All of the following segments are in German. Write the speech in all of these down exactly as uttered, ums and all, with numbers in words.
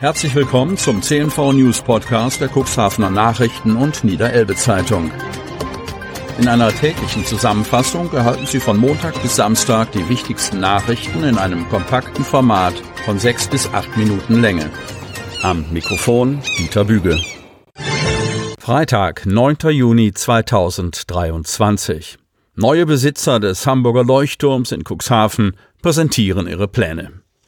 Herzlich willkommen zum C N V News Podcast der Cuxhavener Nachrichten und Niederelbe Zeitung. In einer täglichen Zusammenfassung erhalten Sie von Montag bis Samstag die wichtigsten Nachrichten in einem kompakten Format von sechs bis acht Minuten Länge. Am Mikrofon Dieter Büge. Freitag, neunter Juni zweitausenddreiundzwanzig. Neue Besitzer des Hamburger Leuchtturms in Cuxhaven präsentieren ihre Pläne.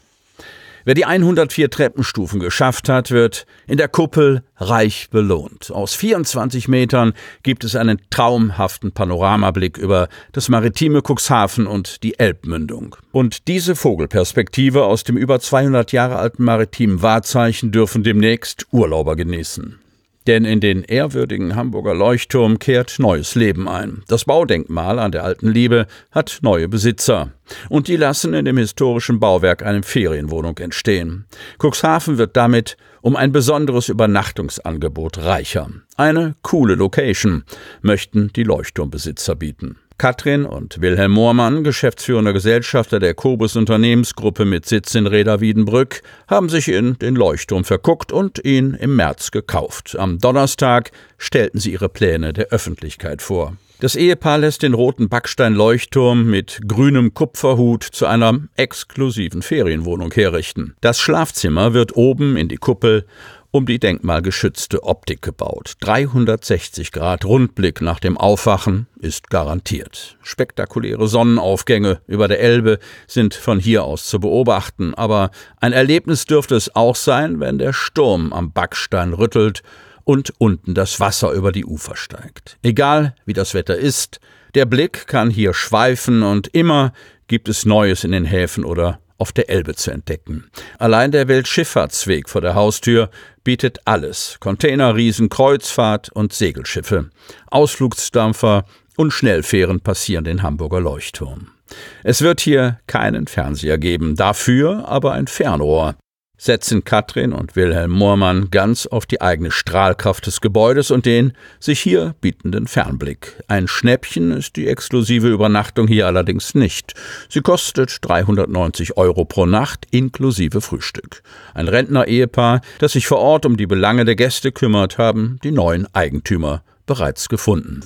Wer die hundertvier Treppenstufen geschafft hat, wird in der Kuppel reich belohnt. Aus vierundzwanzig Metern gibt es einen traumhaften Panoramablick über das maritime Cuxhaven und die Elbmündung. Und diese Vogelperspektive aus dem über zweihundert Jahre alten maritimen Wahrzeichen dürfen demnächst Urlauber genießen. Denn in den ehrwürdigen Hamburger Leuchtturm kehrt neues Leben ein. Das Baudenkmal an der Alten Liebe hat neue Besitzer. Und die lassen in dem historischen Bauwerk eine Ferienwohnung entstehen. Cuxhaven wird damit um ein besonderes Übernachtungsangebot reicher. Eine coole Location möchten die Leuchtturmbesitzer bieten. Katrin und Wilhelm Moormann, geschäftsführender Gesellschafter der Kobus Unternehmensgruppe mit Sitz in Reda-Wiedenbrück, haben sich in den Leuchtturm verguckt und ihn im März gekauft. Am Donnerstag stellten sie ihre Pläne der Öffentlichkeit vor. Das Ehepaar lässt den roten Backstein-Leuchtturm mit grünem Kupferhut zu einer exklusiven Ferienwohnung herrichten. Das Schlafzimmer wird oben in die Kuppel um die denkmalgeschützte Optik gebaut. dreihundertsechzig Grad Rundblick nach dem Aufwachen ist garantiert. Spektakuläre Sonnenaufgänge über der Elbe sind von hier aus zu beobachten, aber ein Erlebnis dürfte es auch sein, wenn der Sturm am Backstein rüttelt und unten das Wasser über die Ufer steigt. Egal wie das Wetter ist, der Blick kann hier schweifen und immer gibt es Neues in den Häfen oder auf der Elbe zu entdecken. Allein der Weltschifffahrtsweg vor der Haustür bietet alles: Container, Riesen, Kreuzfahrt und Segelschiffe. Ausflugsdampfer und Schnellfähren passieren den Hamburger Leuchtturm. Es wird hier keinen Fernseher geben, dafür aber ein Fernrohr. Setzen Katrin und Wilhelm Moormann ganz auf die eigene Strahlkraft des Gebäudes und den sich hier bietenden Fernblick. Ein Schnäppchen ist die exklusive Übernachtung hier allerdings nicht. Sie kostet dreihundertneunzig Euro pro Nacht inklusive Frühstück. Ein Rentner-Ehepaar, das sich vor Ort um die Belange der Gäste kümmert, haben die neuen Eigentümer bereits gefunden.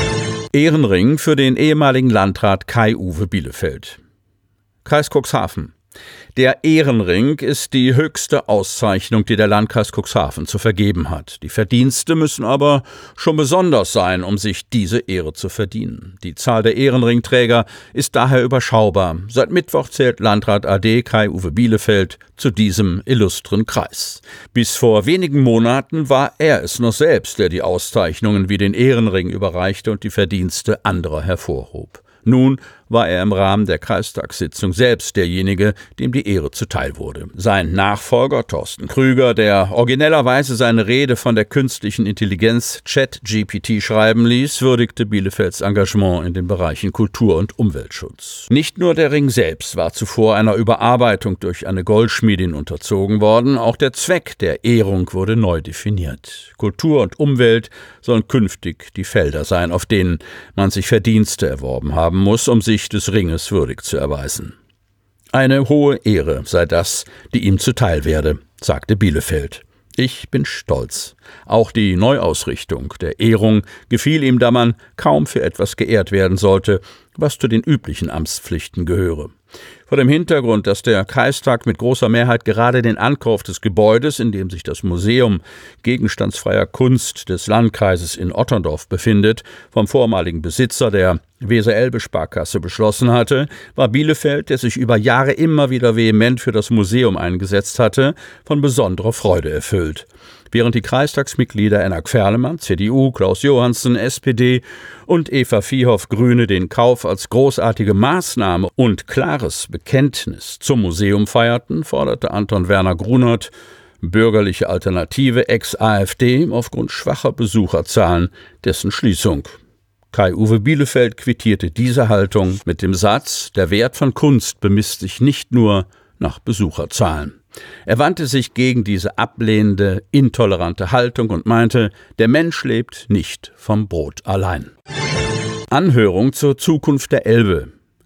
Ehrenring für den ehemaligen Landrat Kai-Uwe Bielefeld. Kreis Cuxhaven. Der Ehrenring ist die höchste Auszeichnung, die der Landkreis Cuxhaven zu vergeben hat. Die Verdienste müssen aber schon besonders sein, um sich diese Ehre zu verdienen. Die Zahl der Ehrenringträger ist daher überschaubar. Seit Mittwoch zählt Landrat A D Kai-Uwe Bielefeld zu diesem illustren Kreis. Bis vor wenigen Monaten war er es noch selbst, der die Auszeichnungen wie den Ehrenring überreichte und die Verdienste anderer hervorhob. Nun war er im Rahmen der Kreistagssitzung selbst derjenige, dem die Ehre zuteil wurde. Sein Nachfolger Thorsten Krüger, der originellerweise seine Rede von der künstlichen Intelligenz ChatGPT schreiben ließ, würdigte Bielefelds Engagement in den Bereichen Kultur- und Umweltschutz. Nicht nur der Ring selbst war zuvor einer Überarbeitung durch eine Goldschmiedin unterzogen worden, auch der Zweck der Ehrung wurde neu definiert. Kultur und Umwelt sollen künftig die Felder sein, auf denen man sich Verdienste erworben haben muss, um sich des Ringes würdig zu erweisen. Eine hohe Ehre sei das, die ihm zuteil werde, sagte Bielefeld. Ich bin stolz. Auch die Neuausrichtung der Ehrung gefiel ihm, da man kaum für etwas geehrt werden sollte, was zu den üblichen Amtspflichten gehöre. Vor dem Hintergrund, dass der Kreistag mit großer Mehrheit gerade den Ankauf des Gebäudes, in dem sich das Museum gegenstandsfreier Kunst des Landkreises in Otterndorf befindet, vom vormaligen Besitzer der Weser-Elbe-Sparkasse beschlossen hatte, war Bielefeld, der sich über Jahre immer wieder vehement für das Museum eingesetzt hatte, von besonderer Freude erfüllt. Während die Kreistagsmitglieder Enna Querlemann, C D U, Klaus Johansen, S P D und Eva Viehoff, Grüne, den Kauf als großartige Maßnahme und klares Bekenntnis zum Museum feierten, forderte Anton Werner Grunert, bürgerliche Alternative ex-AfD, aufgrund schwacher Besucherzahlen dessen Schließung. Kai-Uwe Bielefeld quittierte diese Haltung mit dem Satz: Der Wert von Kunst bemisst sich nicht nur nach Besucherzahlen. Er wandte sich gegen diese ablehnende, intolerante Haltung und meinte, der Mensch lebt nicht vom Brot allein. Anhörung zur Zukunft der Elbe.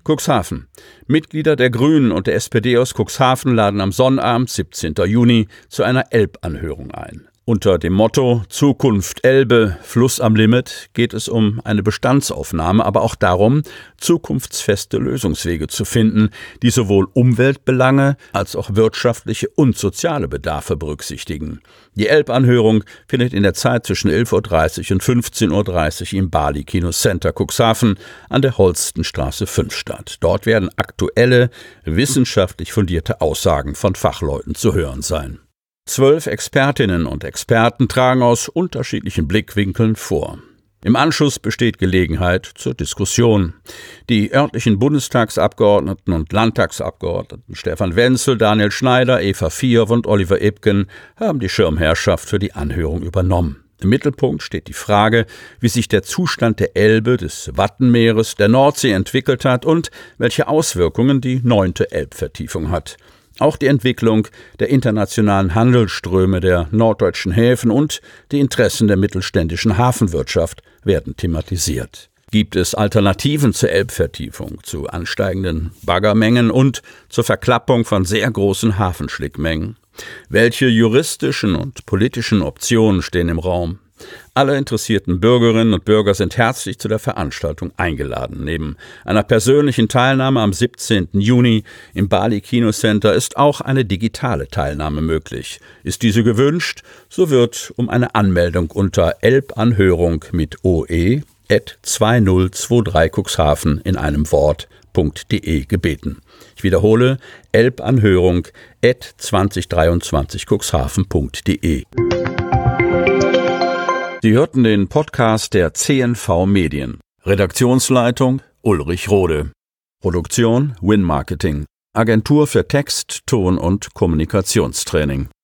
Cuxhaven. Mitglieder der Grünen und der S P D aus Cuxhaven laden am Sonnabend, siebzehnten Juni, zu einer Elbanhörung ein. Unter dem Motto Zukunft Elbe, Fluss am Limit geht es um eine Bestandsaufnahme, aber auch darum, zukunftsfeste Lösungswege zu finden, die sowohl Umweltbelange als auch wirtschaftliche und soziale Bedarfe berücksichtigen. Die Elbanhörung findet in der Zeit zwischen elf Uhr dreißig und fünfzehn Uhr dreißig im Bali Kino Center Cuxhaven an der Holstenstraße fünf statt. Dort werden aktuelle, wissenschaftlich fundierte Aussagen von Fachleuten zu hören sein. Zwölf Expertinnen und Experten tragen aus unterschiedlichen Blickwinkeln vor. Im Anschluss besteht Gelegenheit zur Diskussion. Die örtlichen Bundestagsabgeordneten und Landtagsabgeordneten Stefan Wenzel, Daniel Schneider, Eva Vierhoff und Oliver Ebken haben die Schirmherrschaft für die Anhörung übernommen. Im Mittelpunkt steht die Frage, wie sich der Zustand der Elbe, des Wattenmeeres, der Nordsee entwickelt hat und welche Auswirkungen die neunte Elbvertiefung hat. Auch die Entwicklung der internationalen Handelsströme der norddeutschen Häfen und die Interessen der mittelständischen Hafenwirtschaft werden thematisiert. Gibt es Alternativen zur Elbvertiefung, zu ansteigenden Baggermengen und zur Verklappung von sehr großen Hafenschlickmengen? Welche juristischen und politischen Optionen stehen im Raum? Alle interessierten Bürgerinnen und Bürger sind herzlich zu der Veranstaltung eingeladen. Neben einer persönlichen Teilnahme am siebzehnten Juni im Bali Kino Center ist auch eine digitale Teilnahme möglich. Ist diese gewünscht, so wird um eine Anmeldung unter elbanhörung mit oe at zweitausendzweiundzwanzig Cuxhaven in einem Wort.de gebeten. Ich wiederhole, elbanhörung at zweitausenddreiundzwanzig cuxhaven.de. Sie hörten den Podcast der C N V Medien. Redaktionsleitung Ulrich Rode. Produktion Win Marketing. Agentur für Text, Ton und Kommunikationstraining.